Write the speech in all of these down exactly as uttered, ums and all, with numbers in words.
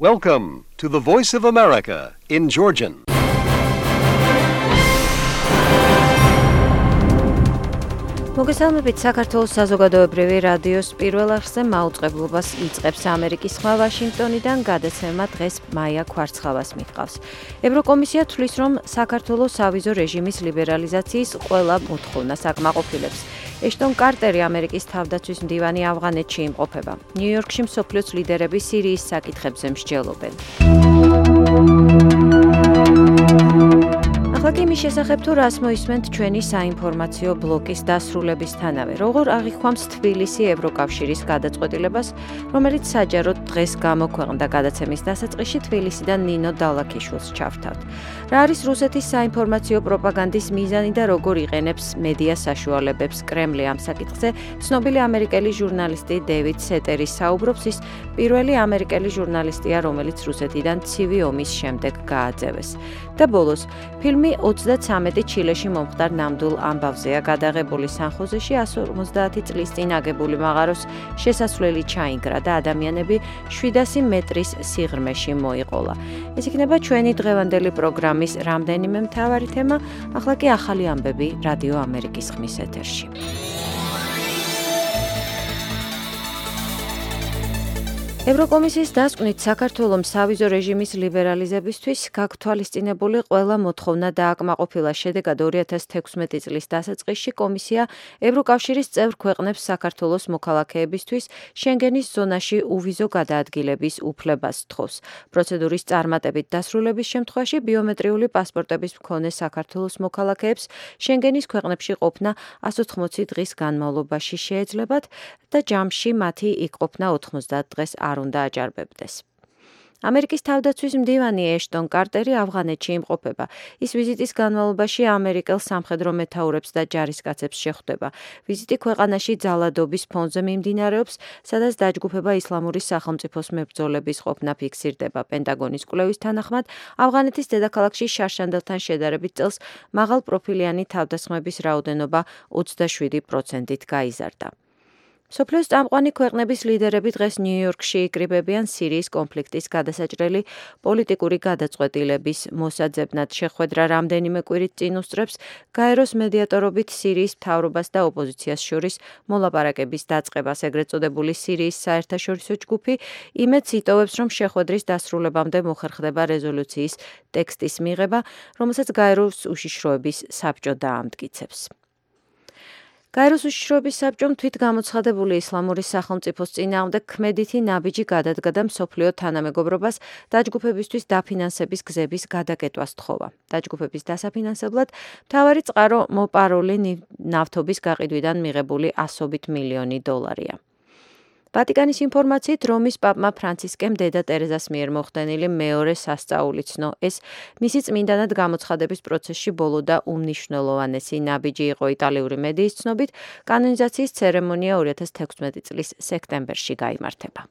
Welcome to the Voice of America in Georgian. მოგესალმებით საქართველოს საზოგადოებრივი რადიოს პირველ არხზე მაუწყებლობას იწყებს ამერიკის ხმა ვაშინგტონიდან გადაცემა დღეს მაია ქვარცხავას მიჰყავს. ევროკომისია თვლის, რომ საქართველოს ავიზო რეჟიმის ლიბერალიზაციის ყველა მოთხოვნას აკმაყოფილებს. ეშტონ კარტერი ამერიკის თავდაცვის მდივანი ავღანეთში იმყოფება. ნიუ-იორკში მსოფლიოს ლიდერები სირიის საკითხებზე მსჯელობენ. ახლა კი მის შესახებ თუ რას მოისმენთ ჩვენი საინფორმაციო ბლოკის დასრულებისთანავე. როგორ აღიქვამს თბილისი ევროკავშირის გადაწყვეტილებას, რომელიც საჯაროდ დღეს გამოქვეყნდა გადაცემის დასაწყისში თბილისიდან ნინო დალაქიშვილს ჩავთავთ. რა არის რუსეთის საინფორმაციო პროპაგანდის მიზანი და როგორ იყენებს მედია საშუალებებს კრემლი ამ საკითხზე, ცნობილი ამერიკელი ჟურნალისტი დევიდ სეტერი საუბრობს. ის პირველი ამერიკელი ჟურნალისტია, რომელიც რუსეთიდან ცივი ომის შემდეგ გააძევეს. და ბოლოს, ფილმი ოცდათრამეტი ჩილეში მომხდარ ნამდვილ ამბავზეა გადაღებული. სანხოზეში εκατს ორმოცდაათი წლის წინ აგებული მაღაროს შესასვლელი ჩაინგრა და ადამიანები შვიდასი მეტრის სიღრმეში მოიყოლა. ეს იქნება ჩვენი დღევანდელი პროგრამის რამდენიმე მთავარი თემა. ახლა კი ახალი ამბები რადიო ამერიკის ხმის ეთერში. ევროკომისიის დასკვნით საქართველოს სავიზო რეჟიმის ლიბერალიზებისთვის გაგთვალისწინებული ყველა მოთხოვნა დააკმაყოფილა. შედეგად ორი ათას თექვსმეტი წლის დასაწყისში კომისია ევროკავშირის წევრ ქვეყნებს საქართველოს მოქალაქეებისთვის შენგენის ზონაში უვიზო გადაადგილების უფლებას სთხოვს. პროცედურის წარმატებით დასრულების შემთხვევაში ბიომეტრიული პასპორტების მქონე საქართველოს მოქალაქეებს შენგენის ქვეყნებში ყოფნა εκατს ოთხმოცი დღის განმავლობაში შეეძლებათ და ჯამში მათი იქ ყოფნა ოთხმოცდაათ დღეს არ უნდა აჯარებდეს. ამერიკის თავდაცვის მდივანი ეშტონ კარტერი ავღანეთში იმყოფება. ის ვიზიტის განმავლობაში ამერიკელ სამხედრო მეთაურებს და ჯარისკაცებს შეხვდება. ვიზიტი ქვეყანაში ძალადობის ფონზე მიმდინარეობს, სადაც დაჯგუფება ისლამური სახელმწიფოს მებრძოლების ყოფნა ფიქსირდება. პენტაგონის კვლევის თანახმად, ავღანეთის დედაქალაქში შარშანდელთან შედარებით წელს მაღალპროფილიანი თავდასხმების რაოდენობა ოცდაშვიდი პროცენტით გაიზარდა. მსოფლიოს წამყვანი ქვეყნების ლიდერები დღეს ნიუ-იორკში იკრიბებიან სირიის კონფლიქტის გადასაჭრელი პოლიტიკური გადაწყვეტილების მოსაძებნად. შეხვედრა რამდენიმე კვირით წინ უსწრებს გაეროს მედიატორობით სირიის მთავრობას და ოპოზიციას შორის მოლაპარაკების დაწყებას. ეგრეთ წოდებული სირიის საერთაშორისო ჯგუფი იმედს იტოვებს, რომ შეხვედრის დასრულებამდე მოხერხდება რეზოლუციის ტექსტის მიღება, რომელსაც გაეროს უშიშროების საბჭო დაამტკიცებს. გაეროს უშიშროების საბჭომ თვით გამოცხადებული ისლამური სახელმწიფოს წინააღმდეგ ქმედითი ნაბიჯი გადადგა და მსოფლიო თანამეგობრობას დაჯგუფებისთვის დაფინანსების გზების გადაკეტვას თხოვა. დაჯგუფების დასაფინანსებლად მთავარი წყარო მოპარული ნავთობის გაყიდვიდან მიღებული ასობით მილიონი დოლარია. ვატიკანის ინფორმაციით, რომის პაპმა ფრანცისკემ დედა ტერეზას მიერ მოხდენილი მეორე სასწაული ცნო. ეს მისი წმინდანად გამოცხადების პროცესში ბოლო და უმნიშვნელოვანესი ნაბიჯი იყო. იტალიური მედიის ცნობით, კანონიზაციის ცერემონია ორი ათას თექვსმეტი წლის სექტემბერში გაიმართება.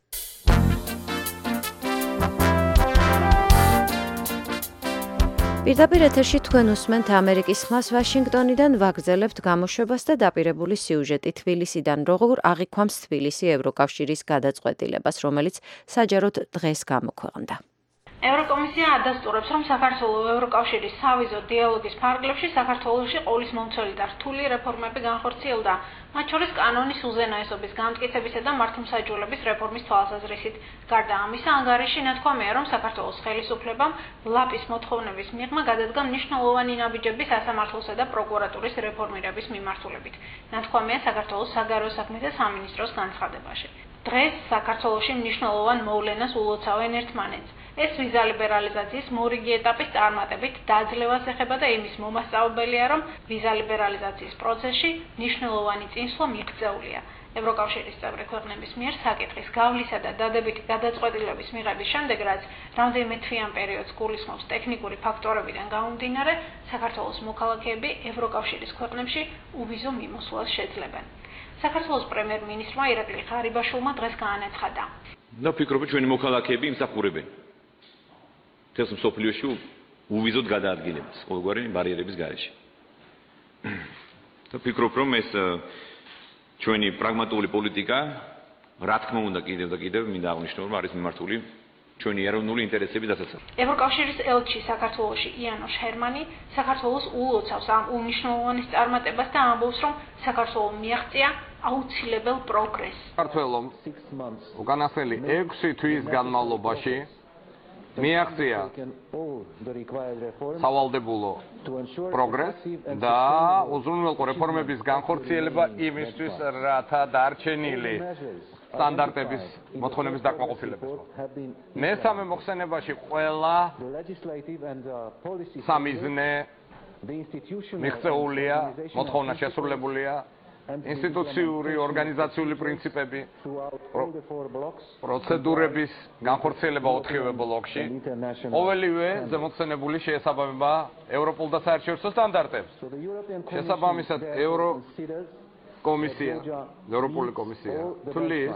პირდაპირ ეთერში თქვენ უსმენთ ამერიკის ხმას ვაშინგტონიდან, ვაგრძელებთ გამოშვებას და დაპირებული სიუჟეტი თბილისიდან. როგორ აღიქვამს თბილისი ევროკავშირის გადაწყვეტილებას, რომელიც საჯაროდ დღეს გამოქვეყნდა. ევროკომისია ადასტურებს, რომ საქართველოს ევროკავშირის სავიზო დიალოგის ფარგლებში საქართველოში ყოვლის მომცველი და რთული რეფორმები განხორციელდა, მათ შორის კანონის უზენაესობის გამტკიცებისა და მართლმსაჯულების რეფორმის თვალსაზრისით. გარდა ამისა, ანგარიში ნათქვამია, რომ საქართველოს ხელისუფლებამ ლაპის მოთხოვნების მიღმა გადადგა მნიშვნელოვანი ნაბიჯები სასამართლოსა და პროკურატურის რეფორმირების მიმართულებით. ნათქვამია საქართველოს საგარეო საქმეთა სამინისტროს განცხადებაში. დღეს საქართველოში მნიშვნელოვან მოვლენას ულოცავენ ერთმანეთს. ეს ვიზა ლიბერალიზაციის მორიგი ეტაპის წარმატებით დაძლევას ეხება და იმის მომასწავებელია, რომ ვიზა ლიბერალიზაციის პროცესში მნიშვნელოვანი წინსვლა მიღწეულია. ევროკავშირის წევრი ქვეყნების მიერ საკითხის გავლისა და დადებითი გადაწყვეტილების მიღების შემდეგ, რაც რამდენიმე თვიან პერიოდს გულისხმობს ტექნიკური ფაქტორებიდან გამომდინარე, საქართველოს მოქალაქეები ევროკავშირის ქვეყნებში უვიზო მიმოსვლას შეძლებენ. საქართველოს პრემიერ-მინისტრმა ირაკლი ღარიბაშვილმა დღეს გაანაცხადა. და ვფიქრობ, ჩვენი მოქალაქეები იმსახურებენ თელს მსოფლიოში უვიზოდ გადაადგილებას ყოველგვარი ბარიერების გარეშე. და ვფიქრობ, რომ ეს ჩვენი პრაგმატული პოლიტიკა, რა თქმა უნდა, კიდევ და კიდევ მინდა აღნიშნო, რომ არის მიმართული ჩვენი ეროვნული ინტერესების დასაცავად. ევროკავშირის ელჩი საქართველოში იანოშ ჰერმანი საქართველოს ულოცავს ამ უნიშნულოვანის წარმატებას და ამბობს, რომ საქართველოს მიაღწია აუცილებელ პროგრესს. საქართველოს უკანასკნელი ექვსი თვის განმავლობაში მიაღწია სავალდებულო პროგრესი და უზრუნველყო რეფორმების განხორციელება იმისთვის, რათა დარჩენილი სტანდარტების მოთხოვნების დაკმაყოფილებას. მესამე მოხსენებაში ყველა სამიზნე მიღწეულია, მოთხოვნა შესრულებულია, ინსტიტუციური, ორგანიზაციული პრინციპები, პროცედურების განხორციელება ოთხივე ბლოკში, ყოველივე ზემოხსენებული შეესაბამება ევროპულ და საერთაშორისო სტანდარტებს. შესაბამისად, ევრო კომისია, ევროპული კომისია თulis,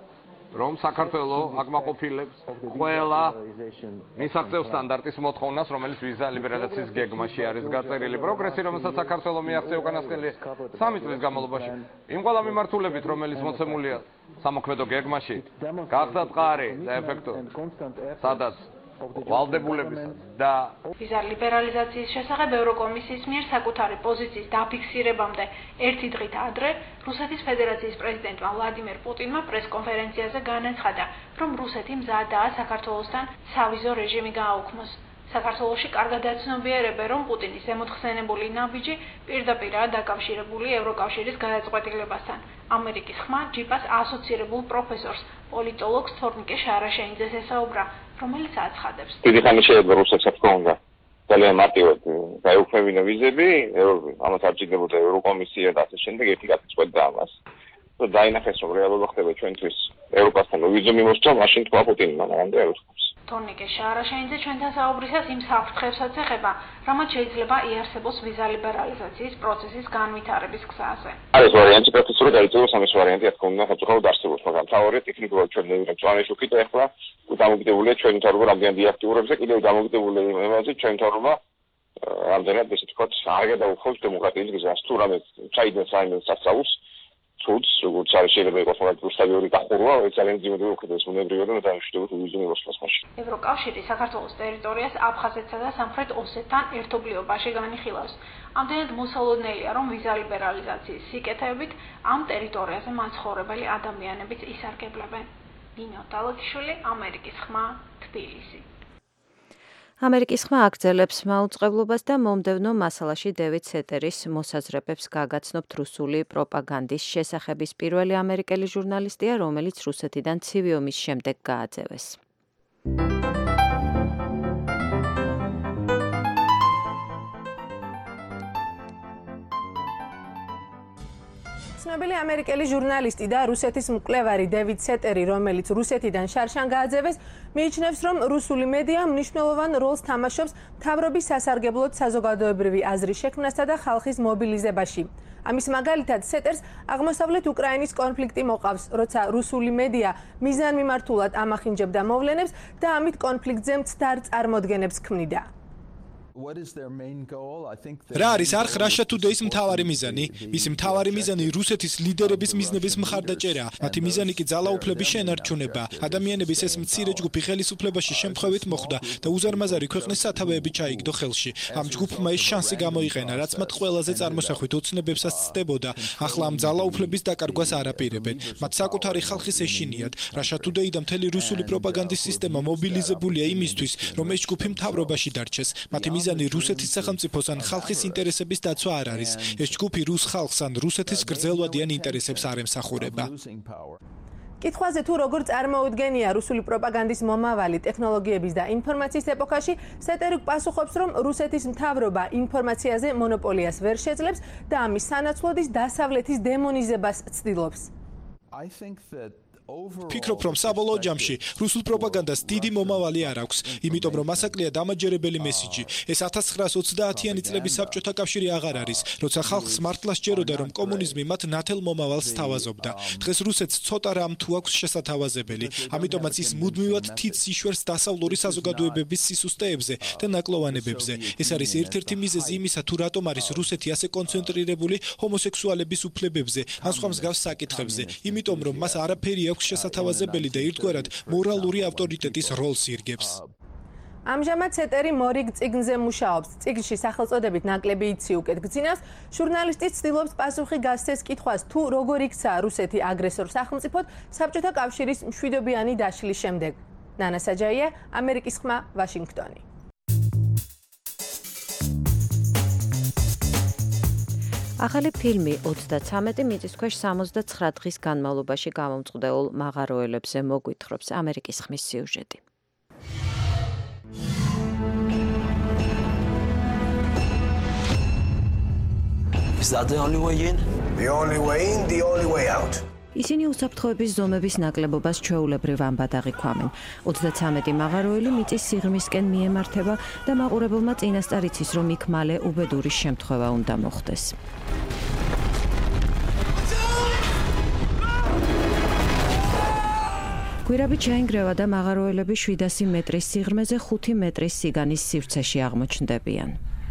რომ საქართველოს აკმაყოფილებს ყველა მისაღწევ სტანდარტის მოთხოვნას, რომელიც ვიზა ლიბერალიზაციის გეგმაში არის გაწერილი. პროგრესი, რომელსაც საქართველოს მიაღწია უკანასკნელი სამი წლის განმავლობაში, იმ ყველა მიმართულებით, რომელიც მოცემულია სამოქმედო გეგმაში, გახდა წყარი და ეფექტური, სადაც ვალდებულების და ვიზა ლიბერალიზაციის შესახებ ევროკომისიის მიერ საკუთარი პოზიციის დაფიქსირებამდე ერთი დღით ადრე რუსეთის ფედერაციის პრეზიდენტმა ვლადიმერ პუტინმა პრესკონფერენციაზე განაცხადა, რომ რუსეთი მზადაა საქართველოსთან სავიზო რეჟიმი გააუქმოს. საქართველოში კარგადაა ცნობიერება, რომ პუტინის ზემოთხსენებული ნაბიჯი პირდაპირაა დაკავშირებული ევროკავშირის გადაწყვეტილებასთან. ამერიკის ხმა ჯიპას ასოცირებულ პროფესორს, პოლიტოლოგს თორნიკე შარაშენიძეს ესაუბრა, რომელიც აცხადებს. დიდი ხანი შეიძლება რუსეთს თქო უნდა ძალიან მარტივად გაეუფლებინა ვიზები, ამას არ ჭირდებოდა ევროკომისია და ასე შემდეგ ერთი გაწყვეტდა ამას. და დაინახეს, რომ რეალობა ხდება ჩვენთვის ევროპასთან ვიზო მიმოსვლა, მაშინ თქვა პუტინმა მანამდე ევროპას. თორნიკე შარაშენიძე ჩვენთან საუბრისას იმ საფრთხებსაც ეხება, რამაც შეიძლება იარსებოს ვიზა ლიბერალიზაციის პროცესის განვითარების გზაზე. არის ვარიანტი პროცესური დაიწყოს ამის ვარიანტი, რა თქმა უნდა, ხალხო არსებობს, მაგრამ თავარი ტექნიკურად ჩვენ ჩვენი შუქით ახლა დამოკიდებულია ჩვენი თავრობა რამდენად აქტიურებს და კიდევ დამოკიდებულია იმაზე ჩვენი თავრობა რამდენად ესე ვთქვათ არ გადაუხობს დემოკრატიის გზას თუ რამე ჩაიდეს საერთოდ სასწაულს თუც როგორც არის შეიძლება იყოს მაგრამ რუსთავი დახურვა ძალიან ძიმედები უხდეს უნებრივად და დანიშნულებით უვიზო მოსვლას მაშინ. ევროკავშირი საქართველოს ტერიტორიას აფხაზეთსა და სამხრეთ ოსეთთან ერთობლიობაში განიხილავს. ამდენად მოსალოდნელია, რომ ვიზა ლიბერალიზაციის სიკეთეებით ამ ტერიტორიაზე მაცხოვრებელი ადამიანებიც ისარგებლებენ. ნინო ტალოქიშვილი, ამერიკის ხმა, თბილისი. ამერიკის ხმა აგრძელებს მაუწყებლობას და მომდევნო მასალაში დევიდ სეტერის მოსაზრებებს გაგაცნობთ რუსული პროპაგანდის შესახებ. ის პირველი ამერიკელი ჟურნალისტია, რომელიც რუსეთიდან ცივი ომის შემდეგ გააძევეს. ცნობილი ამერიკელი ჟურნალისტი და რუსეთის მკვლევარი დევიდ სეტერი, რომელიც რუსეთიდან შარშან გააძევეს, მიიჩნევს, რომ რუსული მედია მნიშვნელოვან როლს თამაშობს მთავრობის სასარგებლოდ საზოგადოებრივი აზრის შექმნასა და ხალხის მობილიზებაში. ამის მაგალითად, სეტერს აღმოსავლეთ უკრაინის კონფლიქტი მოყავს, როცა რუსული მედია მიზანმიმართულად ამახინჯებდა მოვლენებს და ამით კონფლიქტზე მცდარ წარმოდგენებს ქმნიდა. რა არის არხ Russia Today-ის მთავარი მიზანი? მისი მთავარი მიზანი რუსეთის ლიდერების მიზნების მხარდაჭერა. მათი მიზანი კი ძალაუფლების შენარჩუნება. ადამიანების ეს მცირე ჯგუფი ხელისუფლებაში შემთხვევით მოხვდა და უზარმაზარი ქვეყნის სათავეები ჩაიგდო ხელში. ამ ჯგუფმა ის შანსი გამოიყენა, რაც მათ ყველაზე წარმოსახვით ოცნებებსაც ცდებოდა. ახლა ამ ძალაუფლების დაკარგვას არ აპირებენ. მათ საკუთარი ხალხის ეშინიათ. Russia Today და მთელი რუსული პროპაგანდის სისტემა მობილიზებულია იმისთვის, რომ ეს ჯგუფი მთავრობაში დარჩეს. მათი მიზანი რუსეთის სახელმწიფოს ან ხალხის ინტერესების დაცვა არ არის. ეს ჯგუფი რუს ხალხს ან რუსეთის გრძელვადიან ინტერესებს არ ემსახურება. კითხვაზე თუ როგორ წარმოუდგენია რუსული პროპაგანდის მომავალი ტექნოლოგიების და ინფორმაციის ეპოქაში, სეტერი პასუხობს, რომ რუსეთის მთავრობა ინფორმაციაზე მონოპოლიას ვერ შეძლებს და ამის სანაცვლოდ ის დასავლეთის დემონიზებას ცდილობს. ფიქრობ, რომ საბოლოო ჯამში რუსულ პროპაგანდას დიდი მომავალი არ აქვს, იმიტომ რომ ასაკლია დამაჯერებელი მესიჯი. ეს ათას ცხრაას ოცდაათიანი წლების საბჭოთა კავშირი აღარ არის, როცა ხალხს მართლა სჯეროდა, რომ კომუნიზმი მათ ნათელ მომავალს სთავაზობდა. დღეს რუსეთს ცოტა რამ თუ აქვს შესათავაზებელი, ამიტომაც ის მუდმივად თითს იშვერს დასავლური საზოგადოებების სისუსტეებზე და ნაკლოვანებებზე. ეს არის ერთ-ერთი მიზეზი იმისა, თუ რატომ არის რუსეთი ასე კონცენტრირებული ჰომოსექსუალების უფლებებზე, ან სხვა მსგავს საკითხებზე, იმიტომ რომ მას არაფერი აქვს შესათავაზებელი და ერთგვარად მორალური ავტორიტეტის როლს ირგებს. ამჟამად ცეტერი მორიგ წიგნზე მუშაობს. წიგნში სახელწოდებით ნაკლები იცი უკეთ გძინავს. ჟურნალისტი ცდილობს პასუხი გასცეს კითხვას, თუ როგორ იქცა რუსეთი აგრესორ სახელმწიფოდ საბჭოთა კავშირის მშვიდობიანი დაშლის შემდეგ. ნანა საჯაია, ამერიკის ხმა, ვაშინგტონი. ახალი ფილმი ოცდაცამეტი მიწისქვეშ სამოცდაცხრა დღის განმავლობაში გამომწყდეულ მაღაროელებზე მოგვითხრობს ამერიკის ხმის სიუჟეტი. Is that the only way in? The only way in, the only way out. ისინი უსაფრთხოების ზომების ნაკლებობას ჩვეულებრივ ამბად აღიქვამენ. ოცდაცამეტი მაღაროელი მიწის სიღრმისკენ მიემართება და მაყურებელმა წინასწარ იცის, რომ იქ მალე უბედური შემთხვევა უნდა მოხდეს. გვირაბი ჩაინგრევა და მაღაროელები შვიდასი მეტრის სიღრმეზე ხუთი მეტრის სიგანის სივრცეში აღმოჩნდებიან.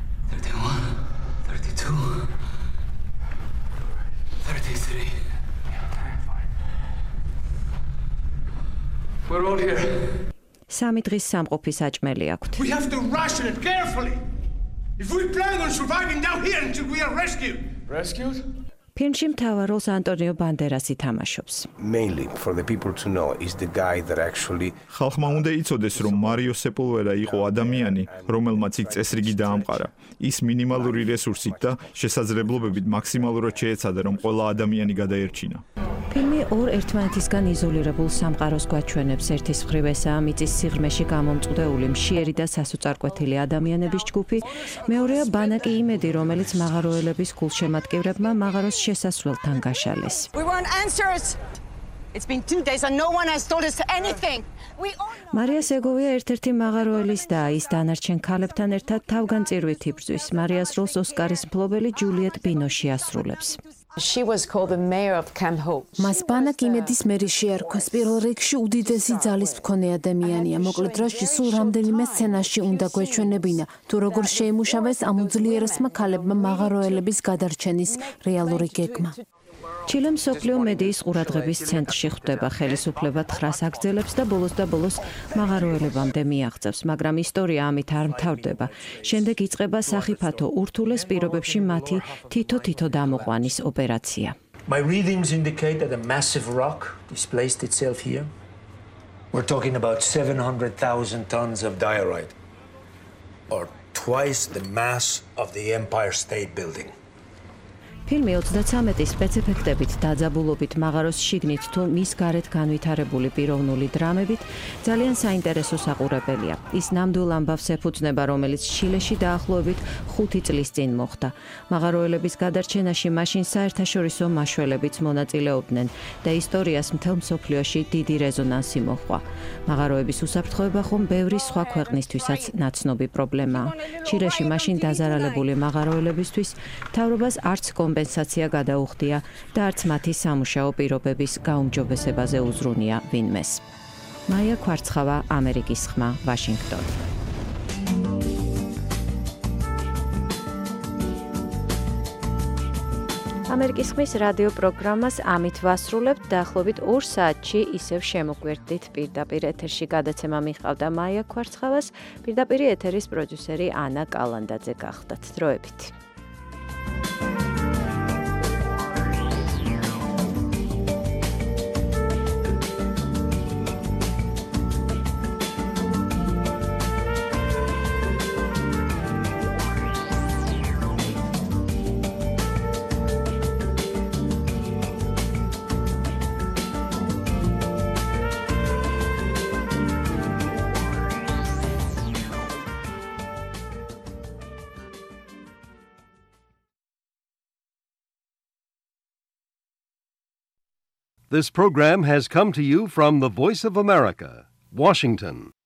We're all here. სამი დღის სამყოფი საჭმელი აქვთ. We have to ration it carefully. If we plan on surviving down here until we are rescued. Rescued? ფილმში მთავარ როლს ანტონიო ბანდერასი თამაშობს. Mainly for the people to know is the guy that actually ხალხმა უნდა იცოდეს, რომ მარიო სეპულვერა იყო ადამიანი, რომელმაც იქ წესრიგი დაამყარა. ის მინიმალური რესურსით და შესაძლებლობებით მაქსიმალურად შეეცადა, რომ ყველა ადამიანი გადაერჩინა. ფილმი ორ ერთმანეთისგან იზოლირებულ სამყაროს გვაჩვენებს. ერთის მხრივ ესაა მიწის სიღრმეში გამომწყდეული მშიერი და სასუწარკვეთილი ადამიანების ჯგუფი, მეორეა ბანაკი იმედი, რომელიც მაღაროელების გულშემატკივრებმა მაღაროს შესასვლელთან გაშალეს. We want answers. It's been two days and no one has told us anything. We all მარია სეგოვია ერთ-ერთი მაღაროელის და ის დანარჩენ ქალებთან ერთად თავგანწირვით იბრძვის. მარიას როლს ოსკარის მფლობელი ჯულიეტ ბინოში ასრულებს. She was called the mayor of Camp Hope. მას ბანაკ იმედის მერი შეარქვეს. პირველ რიგში უდიდესი ძალის მქონე ადამიანია. მოკლედ დროში სულ რამდენიმე სცენაში უნდა გვეჩვენებინა, თუ როგორ შეიმუშავეს ამ უძლიერესმა ქალებმა მაღაროელების გადარჩენის რეალური გეგმა. ჩილე მსოფლიო მედიის ყურადღების ცენტრში ხვდება. ხელისუფლება თხრას აგრძელებს და ბოლოს და ბოლოს მაღაროელებამდე მიაღწევს, მაგრამ ისტორია ამით არ მთავრდება. შემდეგ იწყება სახიფათო ურთულეს პირობებში მათი თითო-თითო დამოყვანის ოპერაცია. My readings indicate that a massive rock displaced itself here. We're talking about seven hundred thousand tons of diorite, or twice the mass of the Empire State Building. ფილმი ოცდაცამეტი სპეციფექტებით, დაძაბულობით, მაღაროს შიგნით თუ მის გარეთ განვითარებული პიროვნული დრამებით ძალიან საინტერესო საყურებელია. ის ნამდვილ ამბავს ეფუძნება, რომელიც ჩილეში დაახლოებით ხუთი წლის წინ მოხდა. მაღაროელების გადარჩენაში მაშინ საერთაშორისო მაშველებიც მონაწილეობდნენ და ისტორიას მთელ მსოფლიოში დიდი რეზონანსი მოჰყვა. მაღაროების უსაფრთხოება ხომ ბევრი სხვა ქვეყნისთვისაც ნაცნობი პრობლემაა. ჩილეში მაშინ დაზარალებული მაღაროელებისთვის მთავრობას არც კომპენსაცია გადაუხდია და არც მათი სამუშაო პირობების გაუმჯობესებაზე უზრუნია ვინმეს. მაია კვარცხავა, ამერიკის ხმა, ვაშინგტონი. ამერიკის ხმის რადიო პროგრამას ამით ვასრულებთ. დაახლოებით ორ საათში ისევ შემოგვერდით პირდაპირ ეთერში გადაცემა მიჰყავდა მაია კვარცხავას, პირდაპირ ეთერის პროდიუსერი ანა კალანდაძე გახდათ. დროებით. This program has come to you from the Voice of America, Washington.